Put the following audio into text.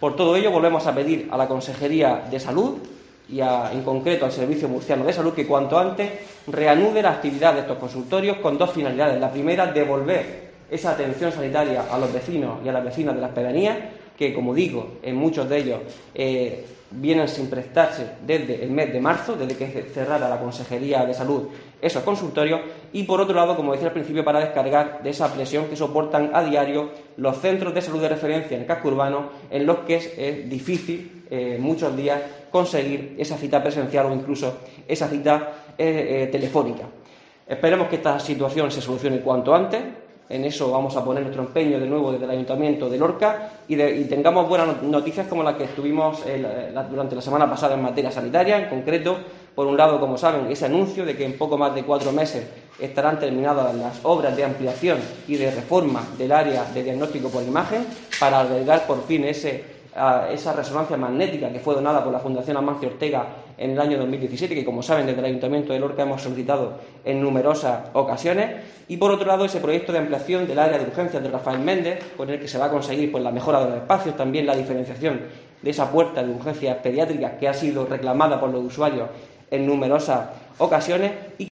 Por todo ello, volvemos a pedir a la Consejería de Salud y en concreto al Servicio Murciano de Salud que cuanto antes reanude la actividad de estos consultorios con dos finalidades. La primera, devolver esa atención sanitaria a los vecinos y a las vecinas de las pedanías, que, como digo, en muchos de ellos vienen sin prestarse desde el mes de marzo, desde que cerrara la Consejería de Salud esos consultorios, y por otro lado, como decía al principio, para descargar de esa presión que soportan a diario los centros de salud de referencia en el casco urbano, en los que es difícil muchos días conseguir esa cita presencial o incluso esa cita telefónica. Esperemos que esta situación se solucione cuanto antes. En eso vamos a poner nuestro empeño de nuevo desde el Ayuntamiento de Lorca y tengamos buenas noticias como las que tuvimos durante la semana pasada en materia sanitaria. En concreto, por un lado, como saben, ese anuncio de que en poco más de 4 meses estarán terminadas las obras de ampliación y de reforma del área de diagnóstico por imagen para albergar por fin esa resonancia magnética que fue donada por la Fundación Amancio Ortega en el año 2017, que, como saben, desde el Ayuntamiento de Lorca hemos solicitado en numerosas ocasiones. Y, por otro lado, ese proyecto de ampliación del área de urgencias de Rafael Méndez, con el que se va a conseguir la mejora de los espacios, también la diferenciación de esa puerta de urgencias pediátricas que ha sido reclamada por los usuarios en numerosas ocasiones.